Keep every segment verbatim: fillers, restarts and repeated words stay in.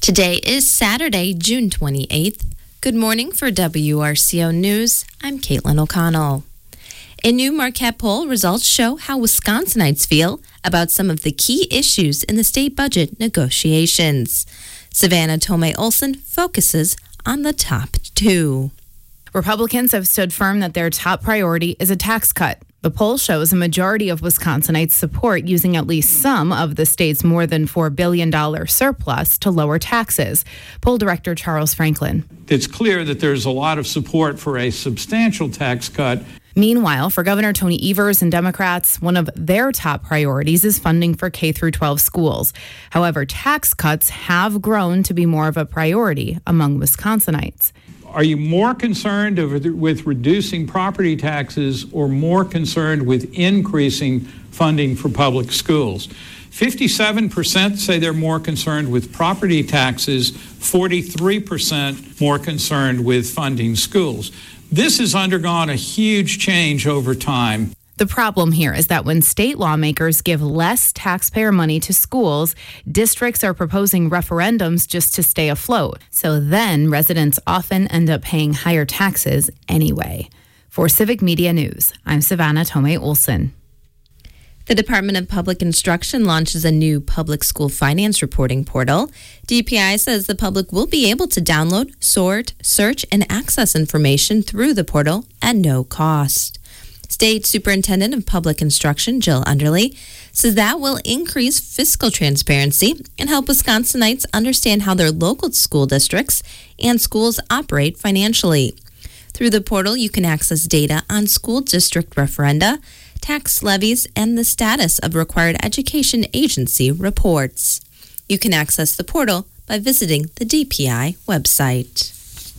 Today is Saturday, June twenty-eighth. Good morning for W R C O News. I'm Caitlin O'Connell. A new Marquette poll results show how Wisconsinites feel about some of the key issues in the state budget negotiations. Savannah Tomei Olson focuses on the top two. Republicans have stood firm that their top priority is a tax cut. The poll shows a majority of Wisconsinites support using at least some of the state's more than four billion dollars surplus to lower taxes. Poll director Charles Franklin. It's clear that there's a lot of support for a substantial tax cut. Meanwhile, for Governor Tony Evers and Democrats, one of their top priorities is funding for K through twelve schools. However, tax cuts have grown to be more of a priority among Wisconsinites. Are you more concerned with reducing property taxes or more concerned with increasing funding for public schools? fifty-seven percent say they're more concerned with property taxes, forty-three percent more concerned with funding schools. This has undergone a huge change over time. The problem here is that when state lawmakers give less taxpayer money to schools, districts are proposing referendums just to stay afloat. So then residents often end up paying higher taxes anyway. For Civic Media News, I'm Savannah Tomei Olson. The Department of Public Instruction launches a new public school finance reporting portal. D P I says the public will be able to download, sort, search, and access information through the portal at no cost. State Superintendent of Public Instruction, Jill Underley, says that will increase fiscal transparency and help Wisconsinites understand how their local school districts and schools operate financially. Through the portal, you can access data on school district referenda, tax levies, and the status of required education agency reports. You can access the portal by visiting the D P I website.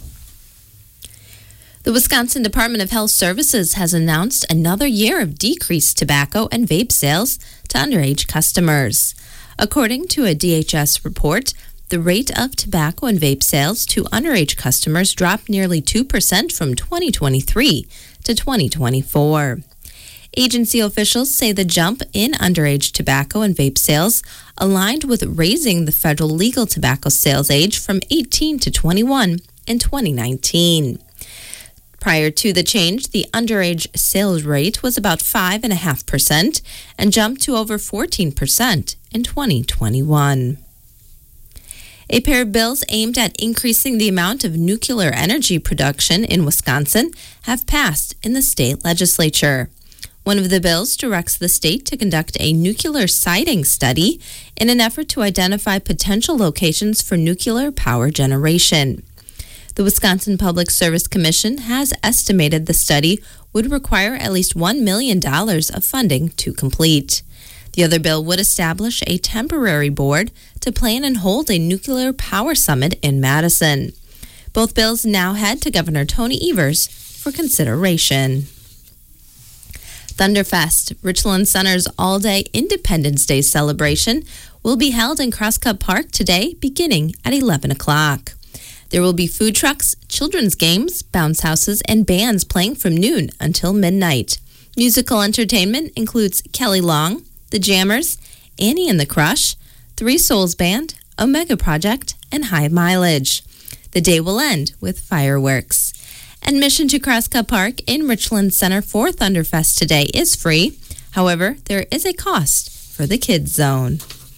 The Wisconsin Department of Health Services has announced another year of decreased tobacco and vape sales to underage customers. According to a D H S report, the rate of tobacco and vape sales to underage customers dropped nearly two percent from twenty twenty-three to twenty twenty-four. Agency officials say the jump in underage tobacco and vape sales aligned with raising the federal legal tobacco sales age from eighteen to twenty-one in twenty nineteen. Prior to the change, the underage sales rate was about five point five percent and jumped to over fourteen percent in twenty twenty-one. A pair of bills aimed at increasing the amount of nuclear energy production in Wisconsin have passed in the state legislature. One of the bills directs the state to conduct a nuclear siting study in an effort to identify potential locations for nuclear power generation. The Wisconsin Public Service Commission has estimated the study would require at least one million dollars of funding to complete. The other bill would establish a temporary board to plan and hold a nuclear power summit in Madison. Both bills now head to Governor Tony Evers for consideration. Thunderfest, Richland Center's all-day Independence Day celebration, will be held in Crosscut Park today beginning at eleven o'clock. There will be food trucks, children's games, bounce houses, and bands playing from noon until midnight. Musical entertainment includes Kelly Long, The Jammers, Annie and the Crush, Three Souls Band, Omega Project, and High Mileage. The day will end with fireworks. Admission to Crosscut Park in Richland Center for Thunderfest today is free. However, there is a cost for the Kids Zone.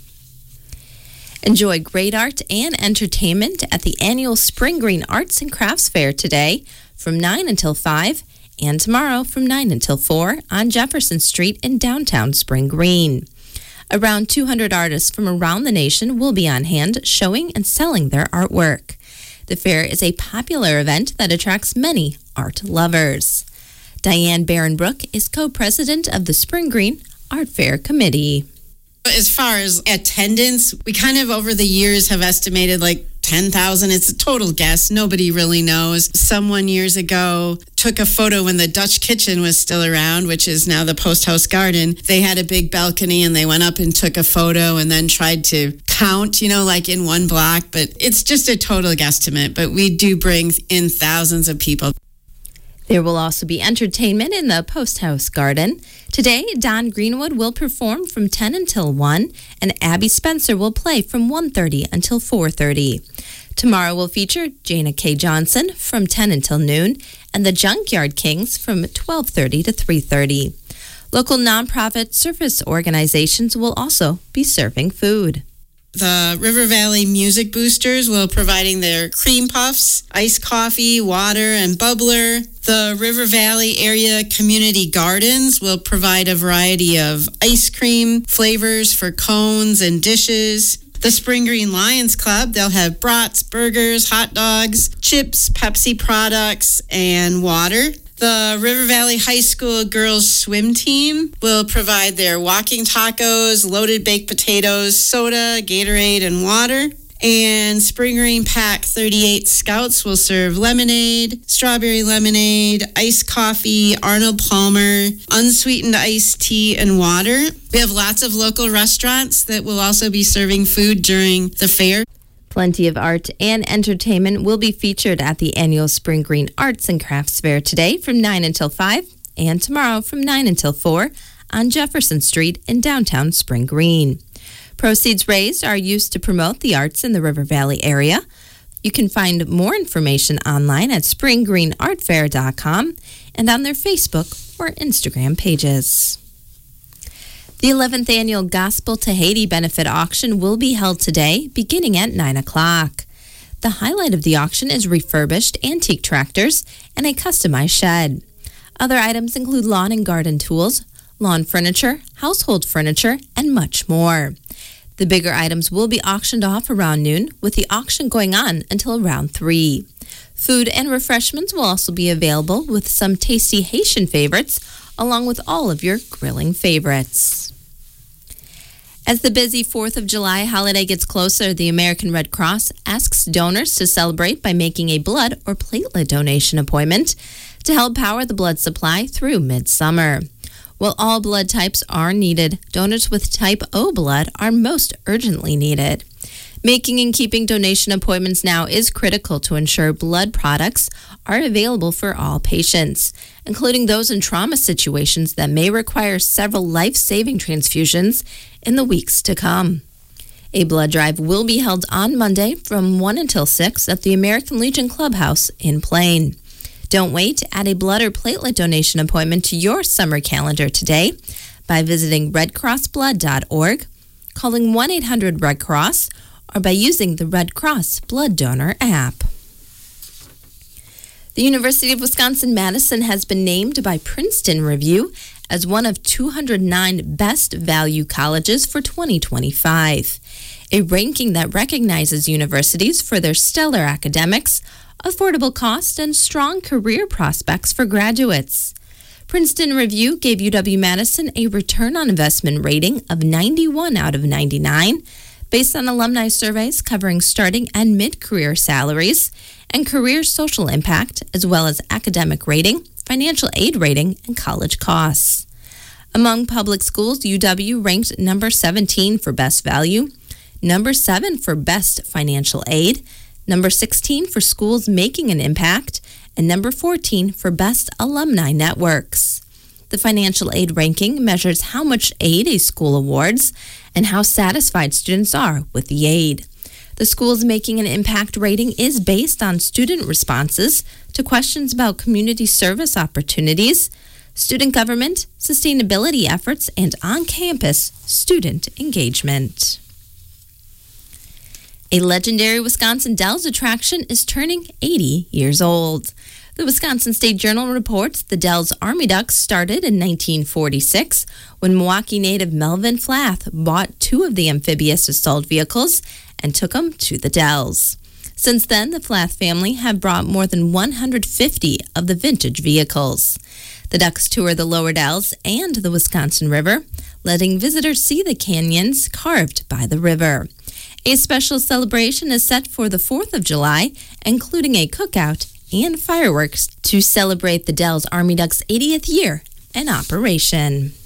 Enjoy great art and entertainment at the annual Spring Green Arts and Crafts Fair today from nine until five and tomorrow from nine until four on Jefferson Street in downtown Spring Green. Around two hundred artists from around the nation will be on hand showing and selling their artwork. The fair is a popular event that attracts many art lovers. Diane Barronbrook is co-president of the Spring Green Art Fair Committee. As far as attendance, we kind of over the years have estimated like ten thousand. It's a total guess. Nobody really knows. Someone years ago took a photo when the Dutch Kitchen was still around, which is now the Post House Garden. They had a big balcony and they went up and took a photo and then tried to count, you know, like in one block. But it's just a total guesstimate. But we do bring in thousands of people. There will also be entertainment in the Post House Garden. Today, Don Greenwood will perform from ten until one, and Abby Spencer will play from one thirty until four thirty. Tomorrow will feature Jana K. Johnson from ten until noon, and the Junkyard Kings from twelve thirty to three thirty. Local nonprofit service organizations will also be serving food. The River Valley Music Boosters will providing their cream puffs, iced coffee, water, and bubbler. The River Valley Area Community Gardens will provide a variety of ice cream flavors for cones and dishes. The Spring Green Lions Club, they'll have brats, burgers, hot dogs, chips, Pepsi products, and water. The River Valley High School girls swim team will provide their walking tacos, loaded baked potatoes, soda, Gatorade, and water. And Spring Green Pack thirty-eight Scouts will serve lemonade, strawberry lemonade, iced coffee, Arnold Palmer, unsweetened iced tea, and water. We have lots of local restaurants that will also be serving food during the fair. Plenty of art and entertainment will be featured at the annual Spring Green Arts and Crafts Fair today from nine until five and tomorrow from nine until four on Jefferson Street in downtown Spring Green. Proceeds raised are used to promote the arts in the River Valley area. You can find more information online at spring green art fair dot com and on their Facebook or Instagram pages. The eleventh Annual Gospel to Haiti Benefit Auction will be held today, beginning at nine o'clock. The highlight of the auction is refurbished antique tractors and a customized shed. Other items include lawn and garden tools, lawn furniture, household furniture, and much more. The bigger items will be auctioned off around noon, with the auction going on until around three. Food and refreshments will also be available with some tasty Haitian favorites, along with all of your grilling favorites. As the busy fourth of July holiday gets closer, the American Red Cross asks donors to celebrate by making a blood or platelet donation appointment to help power the blood supply through midsummer. While all blood types are needed, donors with type O blood are most urgently needed. Making and keeping donation appointments now is critical to ensure blood products are available for all patients, including those in trauma situations that may require several life-saving transfusions in the weeks to come. A blood drive will be held on Monday from one until six at the American Legion Clubhouse in Plain. Don't wait to add a blood or platelet donation appointment to your summer calendar today by visiting red cross blood dot org, calling one eight hundred red cross, or by using the Red Cross Blood Donor app. The University of Wisconsin-Madison has been named by Princeton Review as one of two hundred nine best value colleges for twenty twenty-five, a ranking that recognizes universities for their stellar academics, affordable cost, and strong career prospects for graduates. Princeton Review gave U W-Madison a return on investment rating of ninety-one out of ninety-nine, based on alumni surveys covering starting and mid-career salaries and career social impact, as well as academic rating, financial aid rating, and college costs. Among public schools, U W ranked number seventeen for best value, number seven for best financial aid, number sixteen for schools making an impact, and number fourteen for best alumni networks. The financial aid ranking measures how much aid a school awards and how satisfied students are with the aid. The Schools Making an Impact rating is based on student responses to questions about community service opportunities, student government, sustainability efforts, and on-campus student engagement. A legendary Wisconsin Dells attraction is turning eighty years old. The Wisconsin State Journal reports the Dells Army Ducks started in nineteen forty-six when Milwaukee native Melvin Flath bought two of the amphibious assault vehicles and took them to the Dells. Since then, the Flath family have brought more than one hundred fifty of the vintage vehicles. The Ducks tour the Lower Dells and the Wisconsin River, letting visitors see the canyons carved by the river. A special celebration is set for the fourth of July, including a cookout and fireworks to celebrate the Dells Army Ducks' eightieth year in operation.